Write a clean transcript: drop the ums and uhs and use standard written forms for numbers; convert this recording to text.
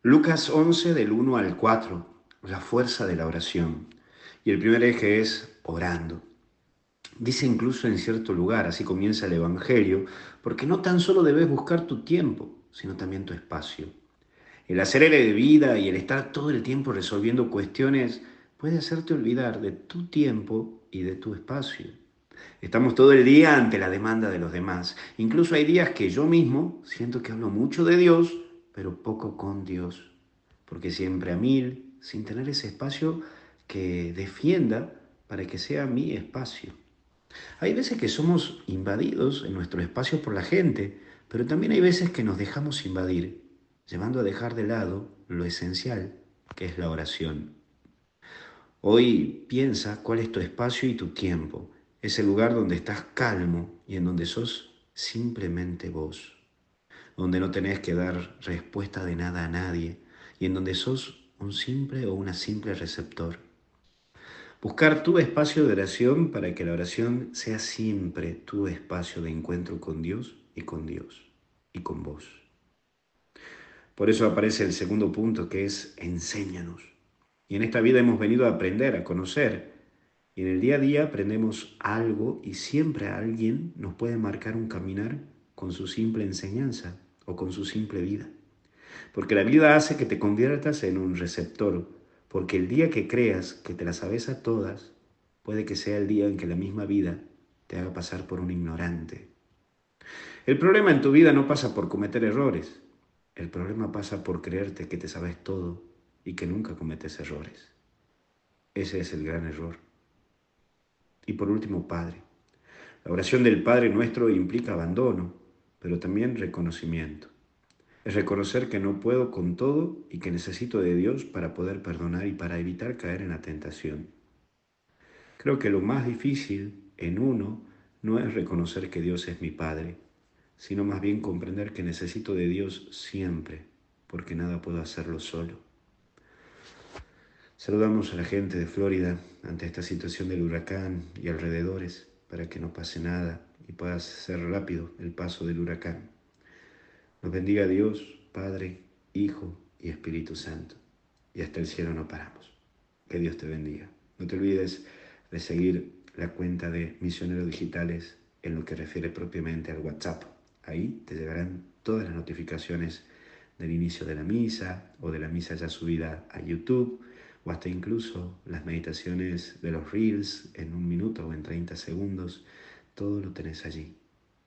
Lucas 11 del 1 al 4, la fuerza de la oración. Y el primer eje es orando. Dice incluso en cierto lugar, así comienza el Evangelio, porque no tan solo debes buscar tu tiempo, sino también tu espacio. El acelere de vida y el estar todo el tiempo resolviendo cuestiones puede hacerte olvidar de tu tiempo y de tu espacio. Estamos todo el día ante la demanda de los demás. Incluso hay días que yo mismo siento que hablo mucho de Dios, pero poco con Dios. Porque siempre a mil, sin tener ese espacio que defienda para que sea mi espacio. Hay veces que somos invadidos en nuestro espacio por la gente, pero también hay veces que nos dejamos invadir, llevando a dejar de lado lo esencial, que es la oración. Hoy piensa cuál es tu espacio y tu tiempo, ese lugar donde estás calmo y en donde sos simplemente vos, donde no tenés que dar respuesta de nada a nadie y en donde sos un simple o una simple receptor. Buscar tu espacio de oración para que la oración sea siempre tu espacio de encuentro con Dios y con vos. Por eso aparece el segundo punto que es enséñanos. Y en esta vida hemos venido a aprender, a conocer. Y en el día a día aprendemos algo y siempre alguien nos puede marcar un caminar con su simple enseñanza o con su simple vida. Porque la vida hace que te conviertas en un receptor. Porque el día que creas que te las sabes a todas, puede que sea el día en que la misma vida te haga pasar por un ignorante. El problema en tu vida no pasa por cometer errores. El problema pasa por creerte que te sabes todo y que nunca cometes errores. Ese es el gran error. Y por último, Padre. La oración del Padre Nuestro implica abandono, pero también reconocimiento. Es reconocer que no puedo con todo y que necesito de Dios para poder perdonar y para evitar caer en la tentación. Creo que lo más difícil en uno no es reconocer que Dios es mi Padre, sino más bien comprender que necesito de Dios siempre, porque nada puedo hacerlo solo. Saludamos a la gente de Florida ante esta situación del huracán y alrededores para que no pase nada y pueda ser rápido el paso del huracán. Nos bendiga Dios, Padre, Hijo y Espíritu Santo. Y hasta el cielo no paramos. Que Dios te bendiga. No te olvides de seguir la cuenta de Misioneros Digitales en lo que refiere propiamente al WhatsApp. Ahí te llegarán todas las notificaciones del inicio de la misa o de la misa ya subida a YouTube o hasta incluso las meditaciones de los Reels en 1 minuto o en 30 segundos. Todo lo tenés allí.